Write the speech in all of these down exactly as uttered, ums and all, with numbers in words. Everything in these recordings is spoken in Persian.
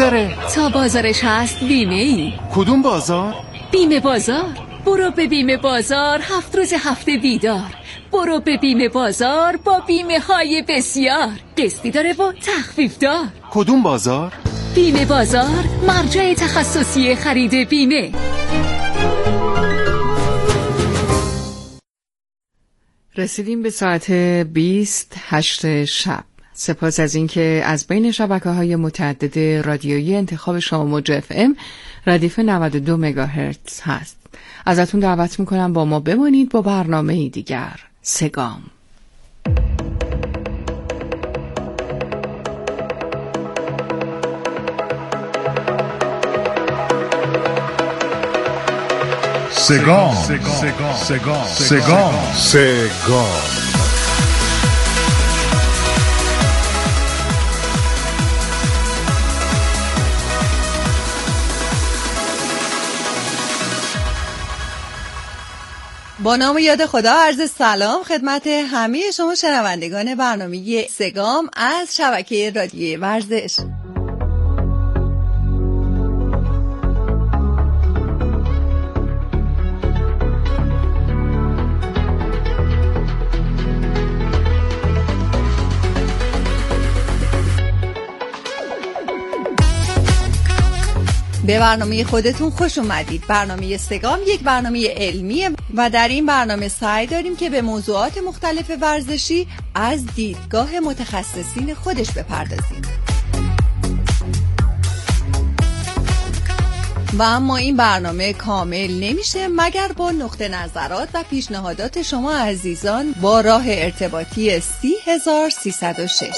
بگذره. تا بازارش هست بیمه ای. کدوم بازار؟ بیمه بازار. برو به بیمه بازار، هفت روز هفته بیدار. برو به بیمه بازار با بیمه های بسیار، قسطی داره و تخفیف دار. کدوم بازار؟ بیمه بازار، مرجع تخصصی خرید بیمه. رسیدیم به ساعت بیست هشت شب. سپاس از اینکه از بین شبکه‌های متعدد رادیویی انتخاب شما موج اف ام ردیف نود و دو مگاهرتز هست. ازتون دعوت میکنم با ما بمانید با برنامه دیگر، سگام. سگام سگام سگام سگام سگام با نام یاد خدا عرض سلام خدمت همه شما شنوندگان برنامه سگام از شبکه رادیویی ورزش. به برنامه خودتون خوش اومدید. برنامه سگام یک برنامه علمیه و در این برنامه سعی داریم که به موضوعات مختلف ورزشی از دیدگاه متخصصین خودش بپردازیم. و اما این برنامه کامل نمیشه مگر با نقطه نظرات و پیشنهادات شما عزیزان با راه ارتباطی سی هزار سیصد و شش.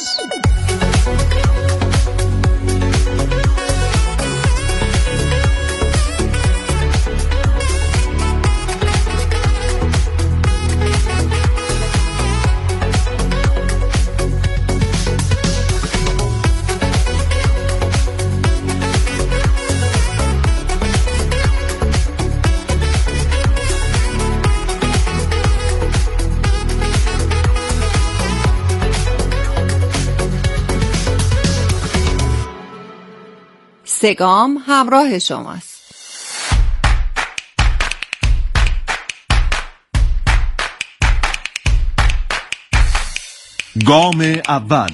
سگام همراه شماست. گام اول.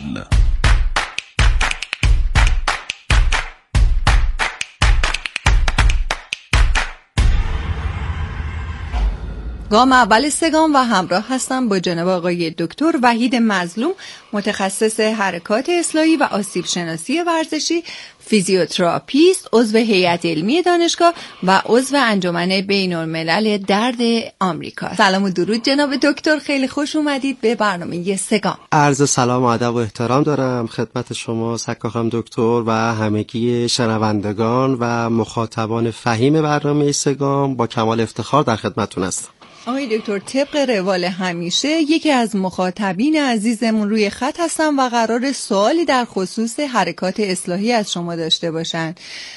گام اول سگام و همراه هستم با جناب آقای دکتر وحید مظلوم، متخصص حرکات اصلاحی و آسیب شناسی ورزشی، فیزیوتراپیست، عضو هیئت علمی دانشگاه و عضو انجمن بین‌الملل درد آمریکا. سلام و درود جناب دکتر، خیلی خوش اومدید به برنامه سگام. عرض سلام و ادب و احترام دارم خدمت شما سرکار خانم دکتر و همگی شنوندگان و مخاطبان فهیم برنامه سگام. با کمال افتخار در خدمتتون هستم. آقای دکتر، طبق روال همیشه یکی از مخاطبین عزیزمون روی خط هستن و قرار سوالی در خصوص حرکات اصلاحی از شما داشته باشن.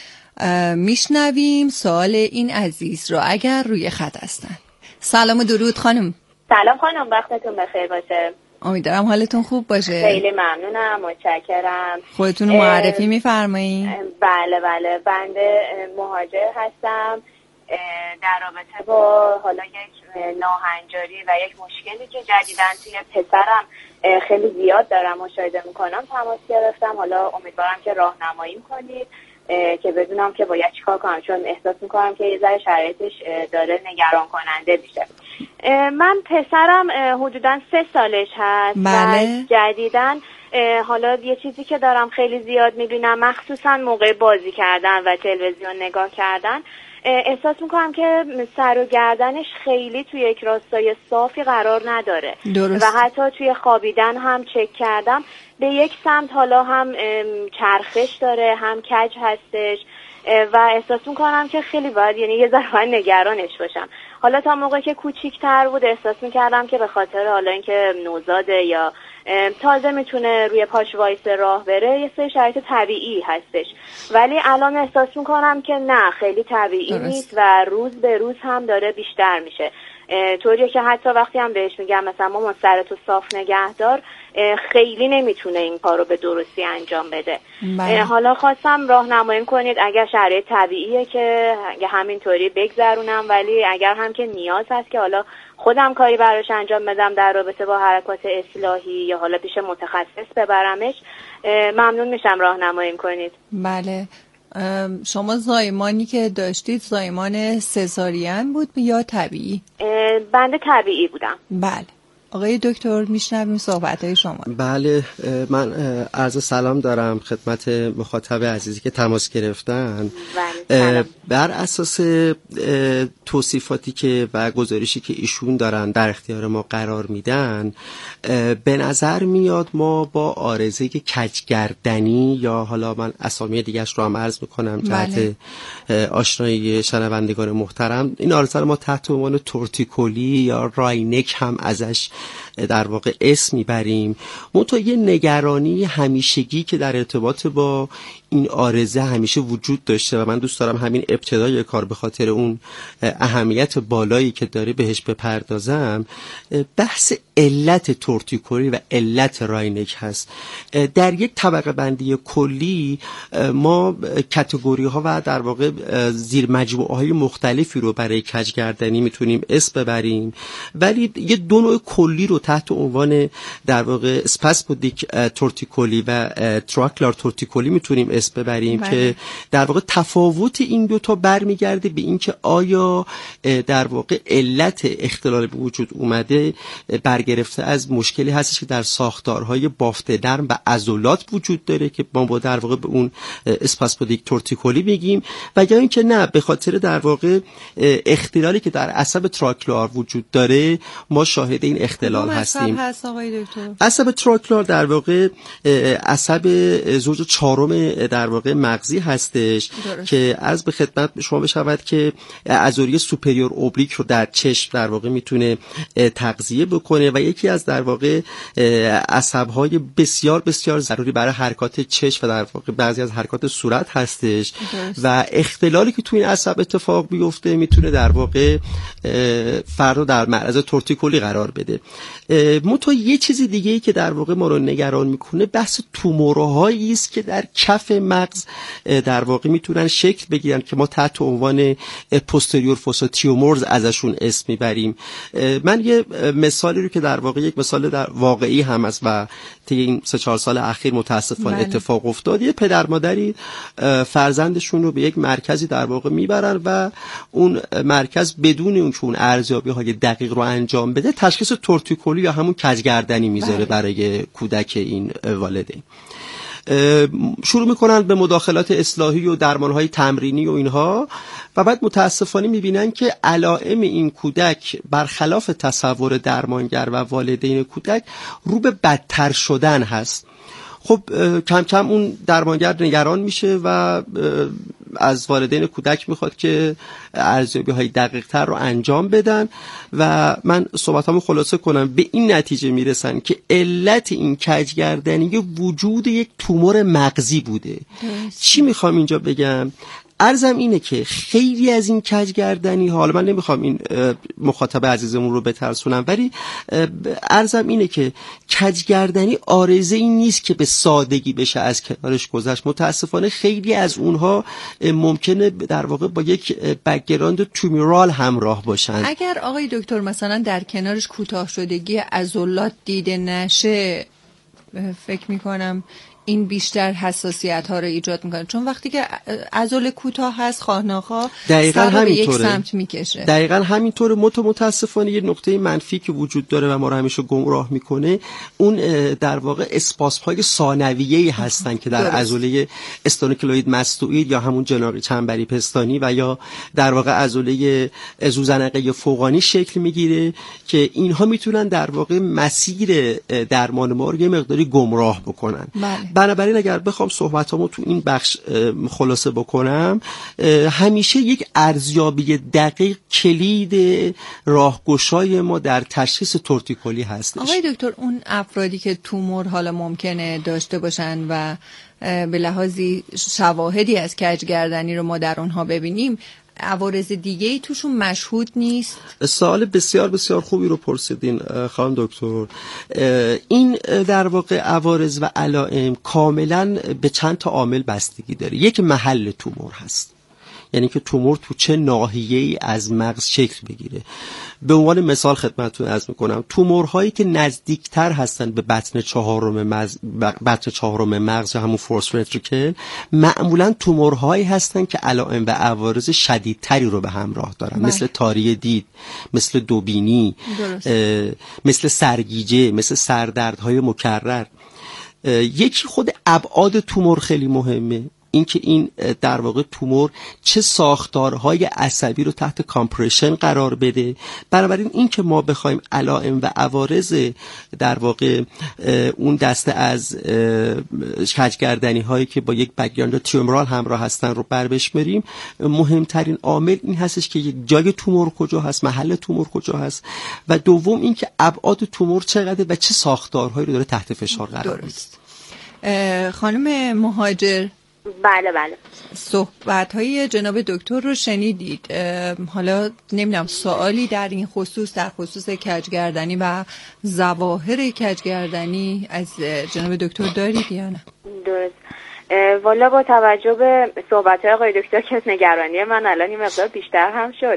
میشنویم سوال این عزیز رو اگر روی خط هستن. سلام و درود خانم. سلام خانم، وقتتون بخیر باشه. امیدوارم حالتون خوب باشه. خیلی ممنونم، متشکرم. خودتون رو معرفی میفرمایید؟ بله بله، بنده مهاجر هستم. در رابطه با حالا یک ناهنجاری و یک مشکلی که جدیداً توی پسرم خیلی زیاد دارم مشاهده میکنم تماس گرفتم. حالا امیدوارم که راهنمایی کنید که بدونم که باید چیکار کنم، چون احساس میکنم که یه ذره شرایطش داره نگران کننده میشه. من پسرم حدوداً سه سالش هست. بله. و جدیداً حالا یه چیزی که دارم خیلی زیاد میبینم، مخصوصاً موقع بازی کردن و تلویزیون نگاه کردن، احساس میکنم که سر و گردنش خیلی توی یک راستای صافی قرار نداره. درست. و حتی توی خوابیدن هم چک کردم به یک سمت حالا هم چرخش داره هم کج هستش و احساس میکنم که خیلی باید یعنی یه ذره باید نگرانش باشم. حالا تا موقعی که کوچیک‌تر بود احساس میکردم که به خاطر حالا اینکه نوزاده یا تازه میتونه روی پاش وایس راه بره یه سری شرایط طبیعی هستش، ولی الان احساس میکنم که نه، خیلی طبیعی درست. نیست و روز به روز هم داره بیشتر میشه. طوریه که حتی وقتی هم بهش میگم مثلا مامان سرتو صاف نگه دار، خیلی نمیتونه این کارو به درستی انجام بده. بله. حالا خواستم راهنمایی کنید اگر شرایط طبیعیه که همینطوری بگذرونم، ولی اگر هم که نیاز هست که حالا خودم کاری براش انجام بدم در رابطه با حرکات اصلاحی یا حالا پیش متخصص ببرمش، ممنون میشم راهنمایی کنید. بله. شما زایمانی که داشتید زایمان سزارین بود یا طبیعی؟ بنده طبیعی بودم. بله. آقای دکتر میشنویم صحبت‌های شما. بله، من عرض سلام دارم خدمت مخاطب عزیزی که تماس گرفتن. بله. بر اساس توصیفاتی که و گزارشی که ایشون دارن در اختیار ما قرار میدن، به نظر میاد ما با عارضه کجگردنی یا حالا من اسامی دیگرش رو هم عرض میکنم جهت بله. آشنایی شنوندگان محترم، این عارضه رو ما تحت عنوان تورتیکولی یا راینک هم ازش در واقع اسم میبریم. منتها یه نگرانی همیشگی که در ارتباط با این عارضه همیشه وجود داشته و من دوست دارم همین ابتدای کار به خاطر اون اهمیت بالایی که داره بهش بپردازم، بحث علت تورتیکولی و علت راینک هست. در یک طبقه بندی کلی ما کاتگوری ها و در واقع زیر مجموعه های مختلفی رو برای کجگردنی میتونیم اسم ببریم، ولی یه دو نوع کلی رو تحت عنوان در واقع اسپاسمودیک تورتیکولی و تراکلار تورتیکولی میتونیم اسم ببریم بله. که در واقع تفاوت این دو تا برمیگرده به اینکه آیا در واقع علت اختلال به وجود اومده برگرفته از مشکلی هستش که در ساختارهای بافت نرم و عضلات وجود داره که ما با در واقع به اون اسپاسمودیک تورتیکولی میگیم، و یا اینکه نه به خاطر در واقع اختلالی که در عصب تراکلار وجود داره ما شاهد این اختلال هستیم. هست آقای دکتر؟ عصب تراکلار در واقع عصب زوج چهارم در واقع مغزی هستش درست. که عرض به خدمت شما بشود که عضله سوپریور اوبلیک رو در چشم در واقع میتونه تغذیه بکنه و یکی از در واقع عصب‌های بسیار بسیار ضروری برای حرکات چشم و در واقع بعضی از حرکات صورت هستش درست. و اختلالی که توی این عصب اتفاق بیفته میتونه در واقع فرد رو در معرض تورتیکولی قرار بده. منتها یه چیزی دیگه ای که در واقع ما رو نگران میکنه بحث تومورهایی است که در کف مغز در واقع میتونن شکل بگیرن که ما تحت عنوان پوستریور فوسا تیومورز ازشون اسم میبریم. من یه مثالی رو که در واقع یک مثال در واقعی هم است و طی این سه چهار سال اخیر متاسفانه بله. اتفاق افتاد، یه پدر مادری فرزندشون رو به یک مرکزی در واقع میبرن و اون مرکز بدون اون چون ارزیابی های دقیق رو انجام بده تشخیص تورتیکولی یا همون کجگردنی میذاره بله. برای کودک این والدین. شروع میکنن به مداخلات اصلاحی و درمانهای تمرینی و اینها و بعد متاسفانه میبینن که علائم این کودک برخلاف تصور درمانگر و والدین کودک رو به بدتر شدن هست. خب کم کم اون درمانگر نگران میشه و از والدین کودک میخواد که ارزیابی های دقیق تر رو انجام بدن و من صحبتامو خلاصه کنم، به این نتیجه میرسن که علت این کجگردنی وجود یک تومور مغزی بوده. چی میخوام اینجا بگم؟ عرضم اینه که خیلی از این کجگردنی ها، حالا من نمیخوام این مخاطب عزیزمون رو بترسونم، ولی عرضم اینه که کجگردنی عارضه این نیست که به سادگی بشه از کنارش گذشت. متاسفانه خیلی از اونها ممکنه در واقع با یک بک‌گراند تومورال همراه باشن. اگر آقای دکتر مثلا در کنارش کوتاه شدگی عضلات دیده نشه، فکر میکنم این بیشتر حساسیت ها رو ایجاد میکنه، چون وقتی که عضله کوتاه هست خواهناخواه سر رو به یک سمت میکشه. دقیقاً همینطوره. متاسفانه یه نقطه منفی که وجود داره و ما رو همیشه گمراه میکنه اون در واقع اسپاسم های ثانویه‌ای هستن که در عضله استونوکلوید مستوئید یا همون جناقی چنبری پستانی و یا در واقع عضله زوزنقه فوقانی شکل میگیره که اینها میتونن در واقع مسیر درمان ما رو یه مقداری گمراه بکنن. بله. بنابراین اگر بخوام صحبتامو تو این بخش خلاصه بکنم، همیشه یک ارزیابی دقیق کلید راهگشای ما در تشخیص تورتیکولی هستش. آقای دکتر، اون افرادی که تومور حالا ممکنه داشته باشن و به لحاظی شواهدی از کجگردنی رو ما در اونها ببینیم، عوارض دیگه‌ای توشون مشهود نیست؟ سوال بسیار بسیار خوبی رو پرسیدین خانم دکتر. این در واقع عوارض و علائم کاملا به چند تا عامل بستگی داره. یک محل تومور هست، یعنی که تومور تو چه ناحیه‌ای از مغز شکل بگیره. به عنوان مثال خدمتتون عرض می‌کنم تومورهایی که نزدیکتر هستن به بطن چهارم مغز بطن چهارم مغز همون فورس ونتریکل معمولاً تومورهایی هستن که علائم و عوارض شدیدتری رو به همراه دارن. بله. مثل تاری دید، مثل دوبینی، مثل سرگیجه، مثل سردردهای مکرر. یکی خود ابعاد تومور خیلی مهمه، اینکه این در واقع تومور چه ساختارهای عصبی رو تحت کامپرشن قرار بده. بنابراین این که ما بخوایم علائم و عوارض در واقع اون دسته از کجگردنی هایی که با یک بک‌گراند تیومرال همراه هستن رو بر بشمریم، مهمترین عامل این هستش که یک جای تومور کجا هست، محل تومور کجا هست، و دوم این که ابعاد تومور چقدر و چه ساختارهایی رو داره تحت فشار قرار میده. خانم مهاجر، بله بله صحبت های جناب دکتر رو شنیدید. حالا نمیدونم سوالی در این خصوص در خصوص کجگردنی و ظواهر کجگردنی از جناب دکتر دارید یا نه؟ درست. والا با توجه به صحبت های آقای دکتر که نگرانی من الان این مقدار بیشتر هم شد،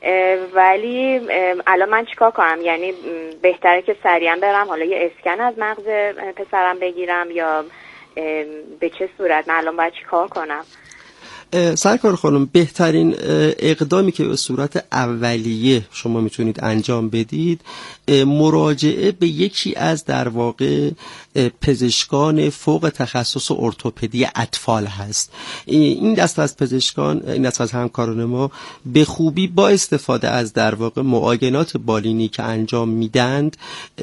ولی الان من چیکار کنم؟ یعنی بهتره که سریعا برم حالا یه اسکن از مغز پسرم بگیرم یا به چه صورت؟ من الان باید چی کار کنم؟ سرکار خانم، بهترین اقدامی که به صورت اولیه شما میتونید انجام بدید مراجعه به یکی از در واقع پزشکان فوق تخصص ارتوپدی اطفال هست. این دسته از پزشکان، این دسته از همکاران ما به خوبی با استفاده از در واقع معاینات بالینی که انجام میدند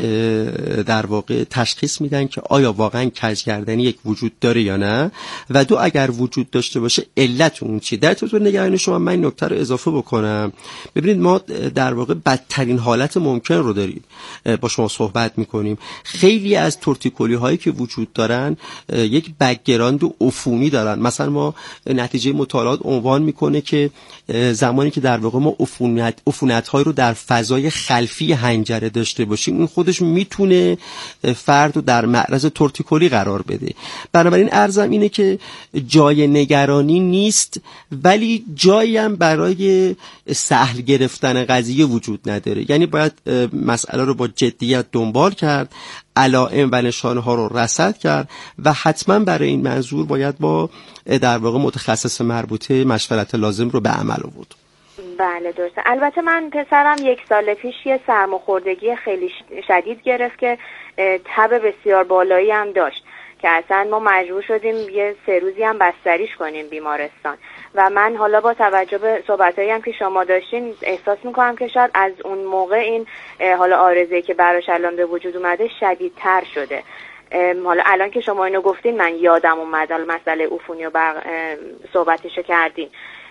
در واقع تشخیص میدن که آیا واقعا کجگردنی یک وجود داره یا نه، و دو اگر وجود داشته باشه علت اون چیه. در طور نگرانی شما من این نکته رو اضافه بکنم. ببینید ما در واقع بدترین حالت ممکن رو داریم با شما صحبت میکنیم. خیلی از تورتیکولی هایی که وجود دارن یک بک‌گراند عفونی دارن. مثلا ما نتیجه مطالعات عنوان میکنه که زمانی که در واقع ما عفونت عفونت های رو در فضای خلفی حنجره داشته باشیم، این خودش میتونه فرد رو در معرض تورتیکولی قرار بده. بنابراین عرضم اینه که جای نگرانی نیست، ولی جایی هم برای سهل گرفتن قضیه وجود نداره. یعنی باید مسئله رو با جدیت دنبال کرد، علائم و نشانه ها رو رصد کرد و حتما برای این منظور باید با در واقع متخصص مربوطه مشورت لازم رو به عمل آورد. بله درسته. البته من پسرم یک سال پیش یه سرماخوردگی خیلی شدید گرفت که تب بسیار بالایی هم داشت که اصلا ما مجبور شدیم یه سه روزی هم بستریش کنیم بیمارستان. و من حالا با توجه به صحبتایی هم که شما داشتین احساس میکنم که شاید از اون موقع این حالا عارضه‌ای که براش الان به وجود اومده شدیدتر شده. حالا الان که شما اینو گفتین من یادم اومد حالا مسئله عفونی و بر صحبتشو کردین.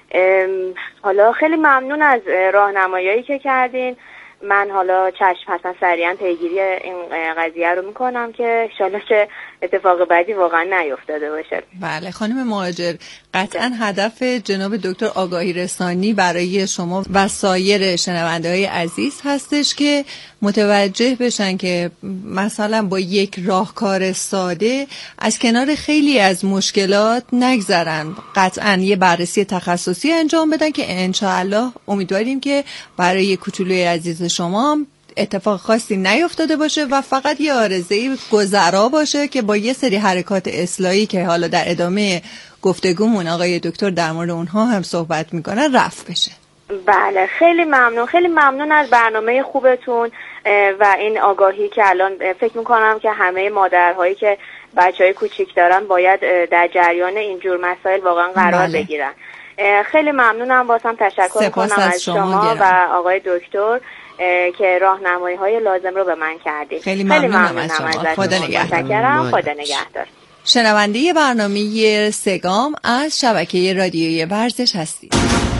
حالا خیلی ممنون از راهنماییایی که کردین. من حالا چشم حسن سریعا پیگیری این قضیه رو میکنم که انشالله که اتفاق بعدی واقعا نیفتاده باشه. بله خانم مهاجر، قطعا هدف جناب دکتر آگاهی رسانی برای شما و سایر شنونده های عزیز هستش که متوجه بشن که مثلا با یک راهکار ساده از کنار خیلی از مشکلات نگذرن، قطعا یه بررسی تخصصی انجام بدن که انشاءالله امیدواریم که برای کوچولوی عزیز شما اتفاق خاصی نیفتاده باشه و فقط یه عارضه‌ای گذرا باشه که با یه سری حرکات اصلاحی که حالا در ادامه گفتگومون آقای دکتر در مورد اونها هم صحبت میکنن رفع بشه. بله خیلی ممنون، خیلی ممنون از برنامه خوبتون و این آگاهی که الان فکر میکنم که همه مادرهایی که بچهای کوچیک دارن باید در جریان اینجور مسائل واقعا قرار بله. بگیرن. خیلی ممنونم، بازم تشکر میکنم از شما, شما و آقای دکتر که راهنمایی های لازم رو به من کردید. خیلی ممنونم از شما. خدا نگهدار. خدا نگهدار. شنونده برنامه سگام از شبکه رادیویی ورزش هستید.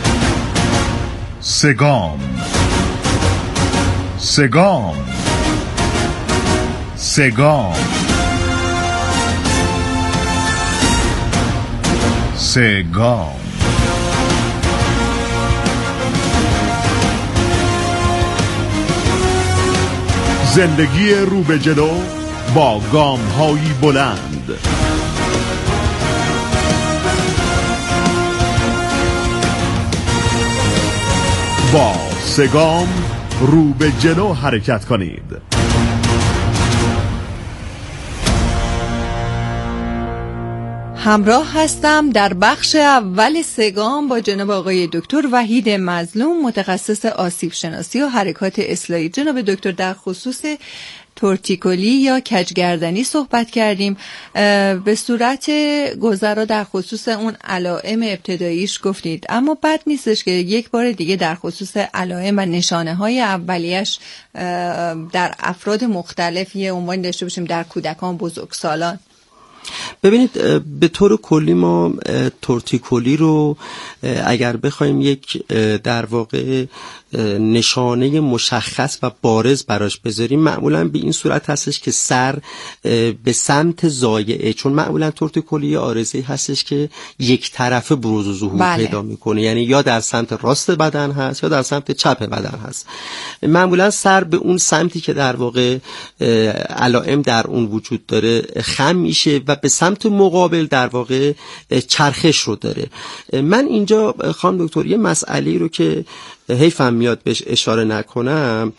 سگام سگام سگام سگام زندگی رو به جلو با گام هایی بلند. با سه گام رو به جلو حرکت کنید. همراه هستم در بخش اول سگام با جناب آقای دکتر وحید مظلوم، متخصص آسیب شناسی و حرکات اصلاحی. جناب دکتر، در خصوص تورتیکولی یا کجگردنی صحبت کردیم. به صورت گذرا در خصوص اون علائم ابتداییش گفتید، اما بد نیستش که یک بار دیگه در خصوص علائم و نشانه های اولیش در افراد مختلف یه عنوان داشته باشیم، در کودکان، بزرگسالان. ببینید، به طور کلی ما تورتیکولی رو اگر بخوایم یک در واقع نشانه مشخص و بارز براش بذاریم، معمولا به این صورت هستش که سر به سمت ضایعه، چون معمولا تورتیکولی عارضه‌ای هستش که یک طرفه بروز و ظهور بله. پیدا میکنه، یعنی یا در سمت راست بدن هست یا در سمت چپ بدن هست. معمولا سر به اون سمتی که در واقع علائم در اون وجود داره خم میشه و به سمت مقابل در واقع چرخش رو داره. من اینجا خانم دکتر یه مسئله رو که حیفم میاد بهش اشاره نکنم،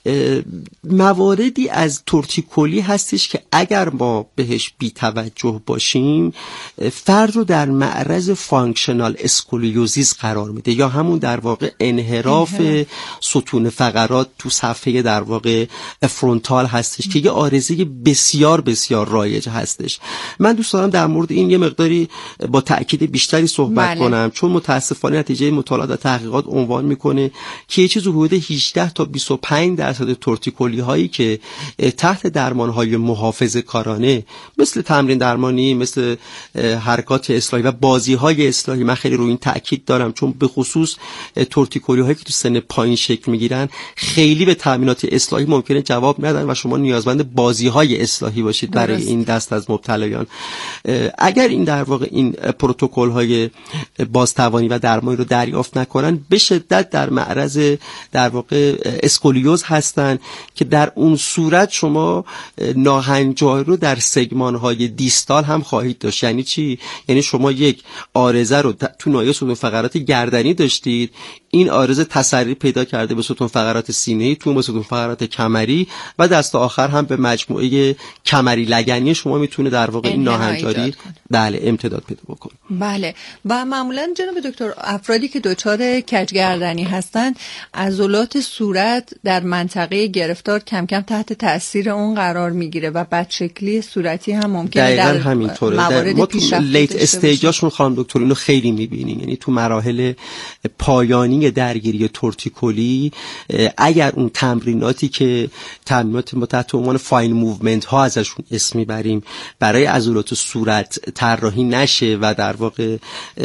مواردی از تورتیکولی هستش که اگر ما بهش بی توجه باشیم فرد رو در معرض فانکشنال اسکولیوزیس قرار میده، یا همون در واقع انحراف ستون فقرات تو صفحه در واقع فرونتال هستش که یه عارضه بسیار بسیار رایج هستش. من دوست دارم در مورد این یه مقداری با تأکید بیشتری صحبت بله. کنم، چون متاسفانه نتیجه مطالعات و تحقیقات عنوان میکنه که یه چیز حدود هجده تا بیست و پنج درصد تورتیکولی هایی که تحت درمان های محافظه کارانه مثل تمرین درمانی، مثل حرکات اصلاحی و بازی های اصلاحی، من خیلی روی این تاکید دارم، چون به خصوص تورتیکولی هایی که تو سن پایین شکل میگیرن خیلی به تامینات اصلاحی ممکنه جواب ندن و شما نیازمند بازی های اصلاحی باشید درست. برای این دست از مبتلایان. اگر این در واقع این پروتکل های بازتوانی و درمانی رو دریافت نکنن، به شدت در معرض در واقع اسکولیوز هستن که در اون صورت شما ناهنجاری رو در سگمان های دیستال هم خواهید داشت. یعنی چی؟ یعنی شما یک عارضه رو تو ناحیه ستون فقرات گردنی داشتید، این عارضه تسری پیدا کرده به ستون فقرات سینه‌ای، تو به ستون فقرات کمری و دست آخر هم به مجموعه کمری لگنی شما میتونه در واقع این ناهنجاری بله امتداد پیدا بکنه. بله. و معمولا جناب دکتر افرادی که دچار کجگردنی هستن، عضلات صورت در منطقه گرفتار کم کم تحت تاثیر اون قرار میگیره و بدشکلی صورتی هم ممکنه در همینطوره. موارد ما تو لیت استیجاشون خانم دکتر اینو خیلی میبینیم، یعنی تو مراحل پایانی درگیری تورتیکولی اگر اون تمریناتی که تمرینات ما تحت عنوان فاین موومنت ها ازشون اسم میبریم برای عضلات صورت طراحی نشه و در واقع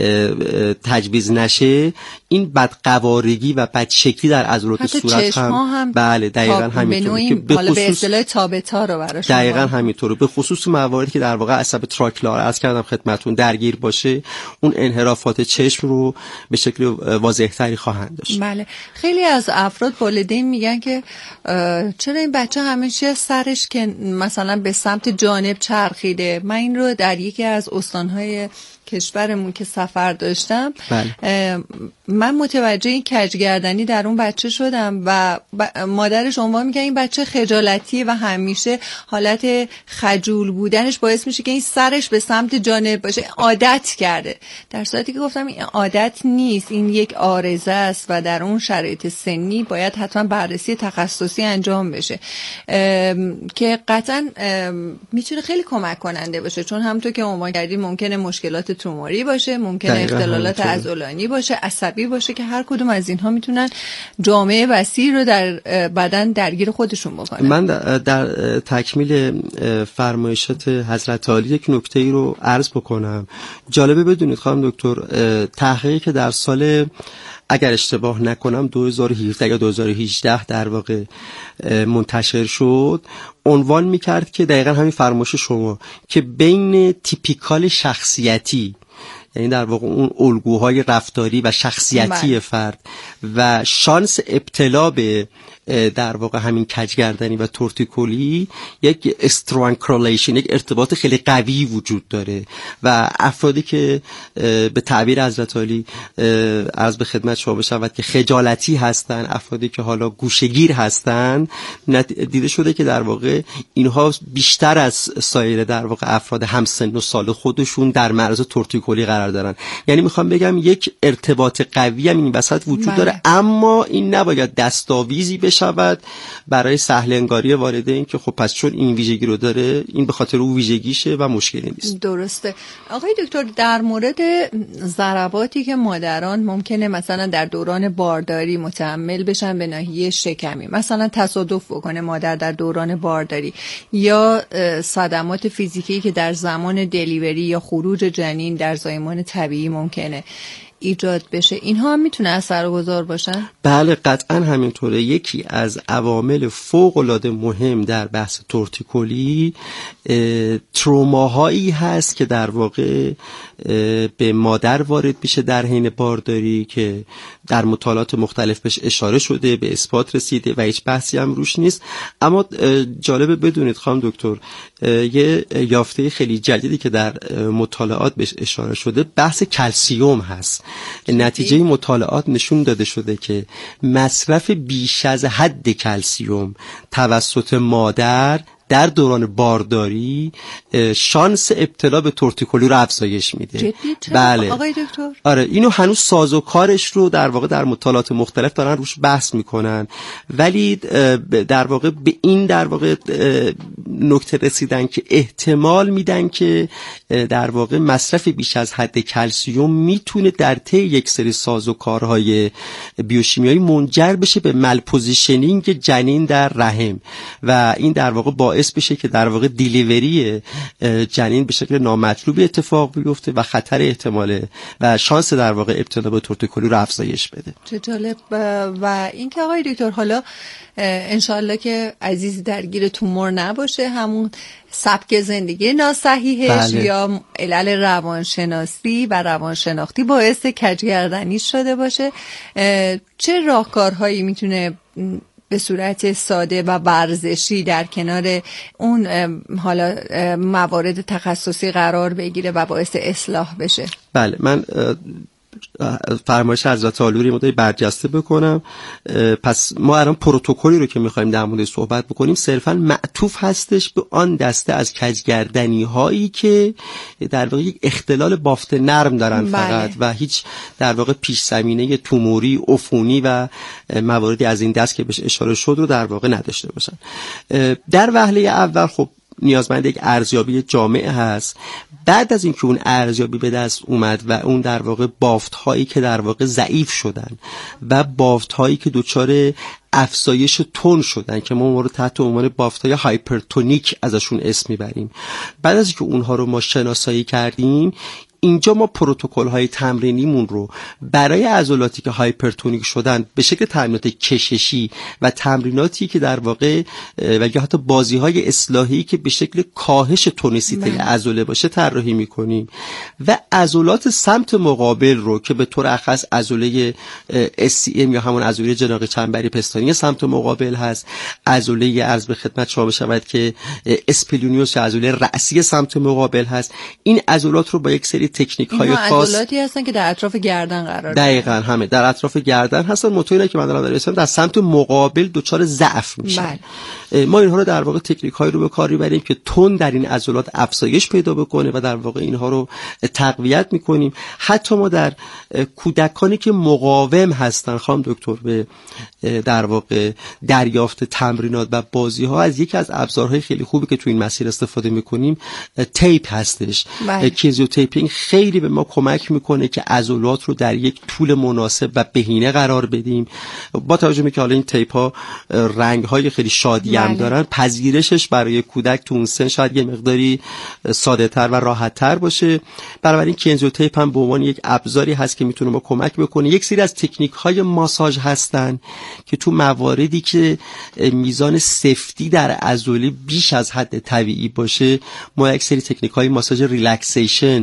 تجویز نشه، این بدقوارگی و بدشکلی در عضلات صورت هم, هم بله دقیقاً همینطوره که به خصوص به اصطلاح تابتا رو براش دقیقاً همینطوره، به خصوص مواردی که در واقع عصب تراکلار عرض کردم خدمتتون درگیر باشه، اون انحرافات چشم رو به شکل واضح‌تری خواهند داشت. بله. خیلی از افراد والدین میگن که چرا این بچه همیشه سرش که مثلا به سمت جانب چرخیده. من این رو در یکی از استانهای کشورمون که سفر داشتم بله. من متوجه این کجگردنی در اون بچه شدم و مادرش عنوان میگه این بچه خجالتی و همیشه حالت خجول بودنش باعث میشه که این سرش به سمت جانب باشه، عادت کرده. در صورتی که گفتم این عادت نیست، این یک عارضه است و در اون شرایط سنی باید حتما بررسی تخصصی انجام بشه که قطعا میتونه خیلی کمک کننده باشه، چون همونطور که عنوان کردیم ممکنه مشکلات توموری باشه، ممکنه اختلالات عضلانی باشه، عصبی باشه که هر کدوم از اینها میتونن جامعه وسیع رو در بدن درگیر خودشون بکنن. من در تکمیل فرمایشات حضرت عالی یک نکته‌ای رو عرض بکنم. جالبه بدونید خانم دکتر، تحقیقی که در سال اگر اشتباه نکنم دو هزار و هفده یا دو هزار و هجده در واقع منتشر شد، عنوان میکرد که دقیقا همین فرمایش شما که بین تیپیکال شخصیتی، یعنی در واقع اون الگوهای رفتاری و شخصیتی من. فرد و شانس ابتلا به در واقع همین کجگردنی و تورتیکولی یک استرانگ کورلیشن، یک ارتباط خیلی قوی وجود داره و افرادی که به تعبیر حضرت عالی عرض به خدمت شما بشود که خجالتی هستن، افرادی که حالا گوشه‌گیر هستن، دیده شده که در واقع اینها بیشتر از سایر در واقع افراد همسن و سال خودشون در معرض تورتیکولی قرار دارن. یعنی میخوام بگم یک ارتباط قوی هم این وسط وجود بله. داره، اما این نباید دستاویزی بشود برای سهل انگاری والدین که خب پس چون این ویژگی رو داره این به خاطر اون ویژگیشه و مشکلی نیست. درسته. آقای دکتر، در مورد ضرباتی که مادران ممکنه مثلا در دوران بارداری متحمل بشن به ناحیه شکمی، مثلا تصادف بکنه مادر در دوران بارداری، یا صدمات فیزیکی که در زمان دلیوری یا خروج جنین در زایمان طبیعی ممکنه ایجاد بشه، اینها هم میتونه اثرگذار باشن؟ بله قطعا همینطوره. یکی از عوامل فوق العاده مهم در بحث تورتیکولی تروماهایی هست که در واقع به مادر وارد میشه در حین بارداری که در مطالعات مختلف بهش اشاره شده، به اثبات رسیده و هیچ بحثی هم روش نیست. اما جالبه بدونید خانم دکتر، یه یافته خیلی جدیدی که در مطالعات بهش اشاره شده بحث کلسیوم هست. نتیجه مطالعات نشون داده شده که مصرف بیش از حد کلسیوم توسط مادر در دوران بارداری شانس ابتلا به تورتیکولی رو افزایش میده. جدی؟ بله آقای دکتر؟ آره، اینو هنوز سازوکارش رو در واقع در مطالعات مختلف دارن روش بحث میکنن، ولی در واقع به این در واقع نکته رسیدن که احتمال میدن که در واقع مصرف بیش از حد کلسیوم میتونه در طی یک سری سازوکارهای بیوشیمیایی منجر بشه به مالپوزیشنینگ جنین در رحم و این در واقع باعث بشه که در واقع دیلیوری جنین به شکل نامطلوبی اتفاق بیفته و خطر احتمال و شانس در واقع ابتلا به تورتیکولی رو افزایش بده. چه جالب. و اینکه آقای دکتر حالا انشالله که عزیزی درگیر تومور نباشه، همون سبک زندگی ناصحیحش بله. یا علل روانشناسی و روانشناختی باعث کجگردنی شده باشه، چه راهکارهایی میتونه به صورت ساده و ورزشی در کنار اون حالا موارد تخصصی قرار بگیره و باعث اصلاح بشه؟ بله، من فرمایش حضرت عالی مدای برجسته بکنم. پس ما الان پروتکلی رو که می‌خوایم در موردش صحبت بکنیم صرفاً معطوف هستش به آن دسته از کجگردنی هایی که در واقع یک اختلال بافت نرم دارن بله. فقط و هیچ در واقع پیش زمینه توموری، عفونی و مواردی از این دست که بهش اشاره شد رو در واقع نداشته باشن. در وهله اول خب نیازمند یک ارزیابی جامع هست. بعد از اینکه اون ارزیابی به دست اومد و اون در واقع بافت هایی که در واقع ضعیف شدن و بافت هایی که دچار افزایش تون شدن که ما رو تحت عنوان بافت های هایپرتونیک ازشون اسم میبریم، بعد از اینکه اونها رو ما شناسایی کردیم، اینجا ما پروتکل های تمرینیمون رو برای عضلاتی که هایپرتونیک شدن به شکل تمرینات کششی و تمریناتی که در واقع و یا حتی بازی های اصلاحی که به شکل کاهش تونیسیته عضله باشه طراحی میکنیم و عضلات سمت مقابل رو که به طور اخص عضله اس سی ام یا همون عضله جناق چنبری پستانی سمت مقابل هست، عضله عرض به خدمت شما بشود که اسپلونیوس یا عضله رأسی سمت مقابل هست. این عضلات رو با یک سری تکنیک های خاص عضلاتی هستن که در اطراف گردن قرار دارن. دقیقاً همه در اطراف گردن هستن، متوجه که من دارم در اسم در سمت مقابل دچار ضعف میشن. بله. ما اینها رو در واقع تکنیک های رو به کار میبریم که تون در این عضلات افزایش پیدا بکنه و در واقع اینها رو تقویت میکنیم. حتی ما در کودکانی که مقاوم هستن خانم دکتر به در واقع دریافت تمرینات و بازی ها، از یکی از ابزارهای خیلی خوبی که تو این مسیر استفاده میکنیم تیپ هستش. بله. کینزیو تیپینگ خیلی به ما کمک میکنه که عضلات رو در یک طول مناسب و بهینه قرار بدیم. با توجه به که حالا این تیپ ها رنگ های خیلی شادی هم دارن، پذیرشش برای کودک تو اون سن شاید یه مقداری ساده تر و راحت تر باشه. بنابراین کینزیو تیپ هم به عنوان یک ابزاری هست که میتونه ما کمک بکنه. یک سری از تکنیک های ماساژ هستن که تو مواردی که میزان سفتی در عضله بیش از حد طبیعی باشه، ما یک سری تکنیک های ماساژ ریلکسیشن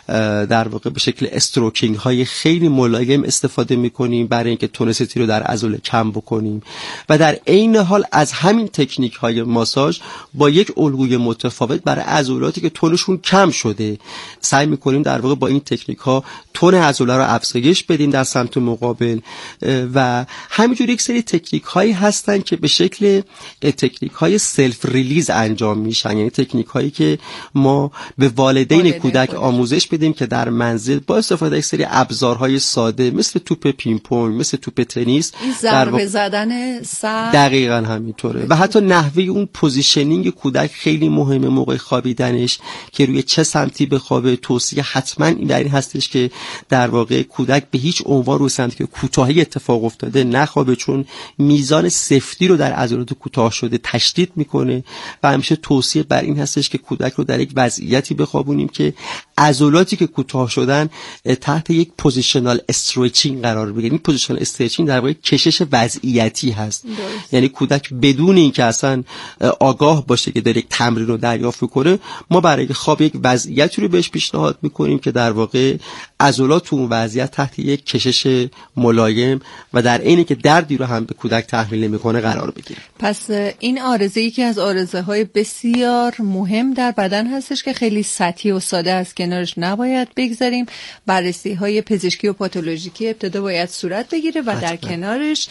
در واقع به شکل استروکینگ های خیلی ملایم استفاده میکنیم برای اینکه تونسیتی رو در عضله کم بکنیم و در عین حال از همین تکنیک های ماساژ با یک الگوی متفاوت برای عضلاتی که تونشون کم شده سعی میکنیم در واقع با این تکنیک ها تون عضله رو افزایش بدیم در سمت مقابل. و همینجور یک سری تکنیک هایی هستن که به شکل تکنیک های سلف ریلیز انجام میشن، یعنی تکنیک هایی که ما به والدین, والدین کودک خودش. آموزش بدیم که در منزل با استفاده یک سری ابزارهای ساده مثل توپ پینگ پونگ، مثل توپ تنیس، ضربه واقع... زدن سر، دقیقاً همینطوره. و حتی نحوه اون پوزیشنینگ کودک خیلی مهمه موقع خوابیدنش که روی چه سمتی بخوابه. توصیه حتما این در این هستش که در واقع کودک به هیچ عنوان روی سمتی که کوتاهی اتفاق افتاده نخوابه، چون میزان سفتی رو در عضلات کوتاه شده تشدید میکنه و همیشه توصیه بر این هستش که کودک رو در یک وضعیتی بخوابونیم که عضلاتی که کوتاه شدن تحت یک پوزیشنال استرچینگ قرار بگیرن. این پوزیشنال استرچینگ در واقع کشش وضعیتی هست، یعنی کودک بدون اینکه اصلا آگاه باشه که در یک تمرین رو دریافت کنه، ما برای خواب یک وضعیتی رو بهش پیشنهاد میکنیم که در واقع عضلات اون وضعیت تحت یک کشش ملایم و در عینی که دردی رو هم به کودک تحمیل میکنه قرار بگیره. پس این آرزه یکی از آرزه های بسیار مهم در بدن هستش که خیلی سطحی و ساده است، کنارش نباید بگذاریم. بررسی های پزشکی و پاتولوژیکی ابتدا باید صورت بگیره و در کنارش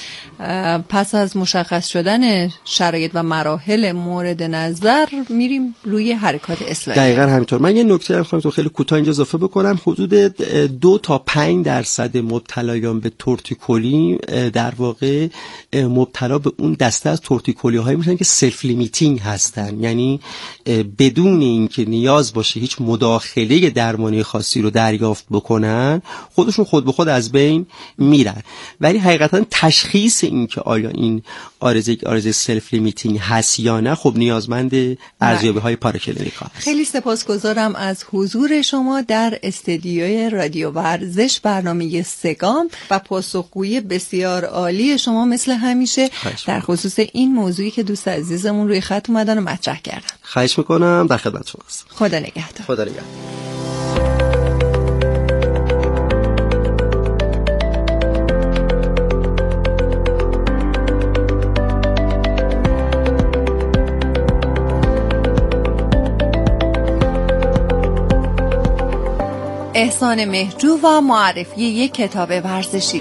پس از مشخص شدن شرایط و مراحل مورد نظر میریم روی حرکات اصلاحی. دقیقاً همینطور. من یه نکته میخوام تو خیلی کوتاه اینجا اضافه بکنم. حدود دو تا پنج درصد مبتلایان به تورتیکولی در واقع مبتلا به اون دسته از تورتیکولی هایی میشن که سلف لیمیتینگ هستن، یعنی بدون اینکه نیاز باشه هیچ مداخله درمانی خاصی رو دریافت بکنن خودشون خود به خود از بین میرن. ولی حقیقتا تشخیص این که آیا این آرزه آرزه سلف لیمیتینگ هست یا نه خب نیازمند ارزیابی های پاراکلینیکال است. خیلی سپاسگزارم از حضور شما در استدیوی رادیو ورزش برنامه سگام و پاسخگویی بسیار عالی شما مثل همیشه در خصوص این موضوعی که دوست عزیزمون روی خط اومدن و مطرح کردن. خواهش میکنم، در خدمت شما هستم. خدا نگهدار. خدا نگهدار. احسان مهرجو و معرفی یک کتاب ورزشی.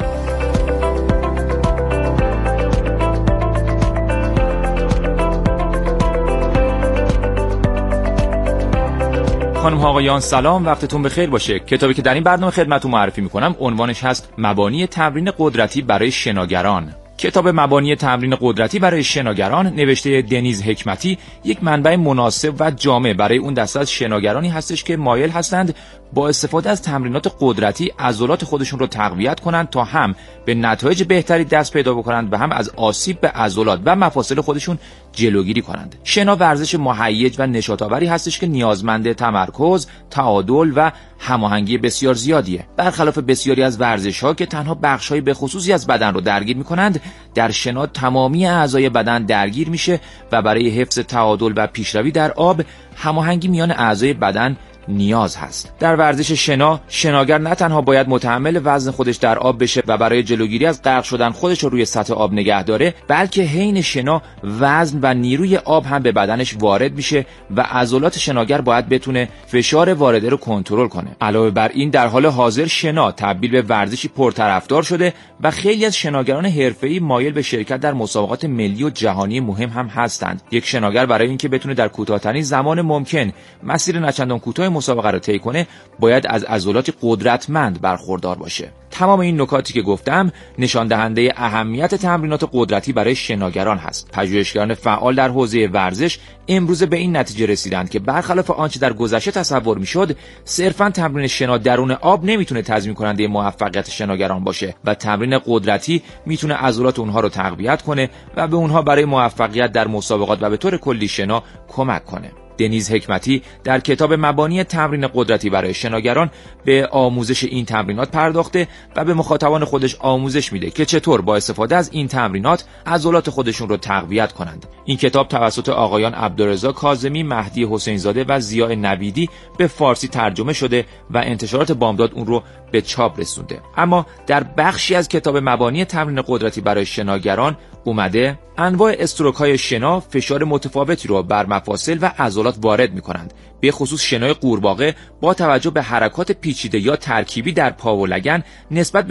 خانم ها آقایان سلام، وقتتون بخیر باشه. کتابی که در این برنامه خدمتتون معرفی میکنم عنوانش هست مبانی تمرین قدرتی برای شناگران. کتاب مبانی تمرین قدرتی برای شناگران نوشته دنیز حکمتی یک منبع مناسب و جامع برای اون دسته از شناگرانی هستش که مایل هستند با استفاده از تمرینات قدرتی عضلات خودشون رو تقویت کنند تا هم به نتایج بهتری دست پیدا بکنند و هم از آسیب به عضلات و مفاصل خودشون جلوگیری کنند. شنا ورزش مهیج و نشاط‌آوری هستش که نیازمند تمرکز، تعادل و هماهنگی بسیار زیادیه. برخلاف بسیاری از ورزش‌ها که تنها بخش‌های به خصوصی از بدن رو درگیر می‌کنند، در شنا تمامی اعضای بدن درگیر میشه و برای حفظ تعادل و پیشروی در آب هماهنگی میان اعضای بدن نیاز هست. در ورزش شنا شناگر نه تنها باید متحمل وزن خودش در آب بشه و برای جلوگیری از غرق شدن خودش رو روی سطح آب نگه داره، بلکه حین شنا وزن و نیروی آب هم به بدنش وارد میشه و عضلات شناگر باید بتونه فشار وارده رو کنترل کنه. علاوه بر این در حال حاضر شنا تبدیل به ورزشی پرطرفدار شده و خیلی از شناگران حرفه‌ای مایل به شرکت در مسابقات ملی و جهانی مهم هم هستند. یک شناگر برای اینکه بتونه در کوتاه‌ترین زمان ممکن مسیر نچندان کوتاه مسابقه رو طی کنه باید از عضلات قدرتمند برخوردار باشه. تمام این نکاتی که گفتم نشان دهنده اهمیت تمرینات قدرتی برای شناگران هست. پژوهشگران فعال در حوزه ورزش امروز به این نتیجه رسیدند که برخلاف آنچه در گذشته تصور میشد، صرفاً تمرین شنا درون آب نمیتونه تضمین کننده موفقیت شناگران باشه و تمرین قدرتی میتونه عضلات اونها رو تقویت کنه و به اونها برای موفقیت در مسابقات و به طور کلی شنا کمک کنه. دنیز حکمتی در کتاب مبانی تمرین قدرتی برای شناگران به آموزش این تمرینات پرداخته و به مخاطبان خودش آموزش میده که چطور با استفاده از این تمرینات عضلات خودشون رو تقویت کنند. این کتاب توسط آقایان عبدالرضا کاظمی، مهدی حسین زاده و ضیاء نویدی به فارسی ترجمه شده و انتشارات بامداد اون رو به چاپ رسونده. اما در بخشی از کتاب مبانی تمرین قدرتی برای شناگران اومده انواع استروک های شنا فشار متفاوتی رو بر مفاصل و عضلات وارد می‌کنند، به خصوص شنای قورباغه با توجه به حرکات پیچیده یا ترکیبی در پا و لگن نسبت